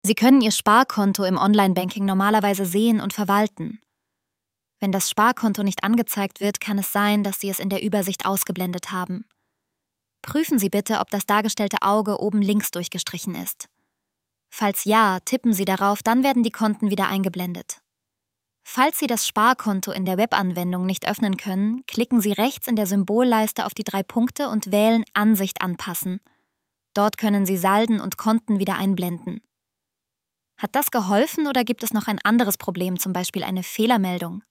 Sie können Ihr Sparkonto im Online-Banking normalerweise sehen und verwalten. Wenn das Sparkonto nicht angezeigt wird, kann es sein, dass Sie es in der Übersicht ausgeblendet haben. Prüfen Sie bitte, ob das dargestellte Auge oben links durchgestrichen ist. Falls ja, tippen Sie darauf, dann werden die Konten wieder eingeblendet. Falls Sie das Sparkonto in der Webanwendung nicht öffnen können, klicken Sie rechts in der Symbolleiste auf die 3 Punkte und wählen Ansicht anpassen. Dort können Sie Salden und Konten wieder einblenden. Hat das geholfen oder gibt es noch ein anderes Problem, zum Beispiel eine Fehlermeldung?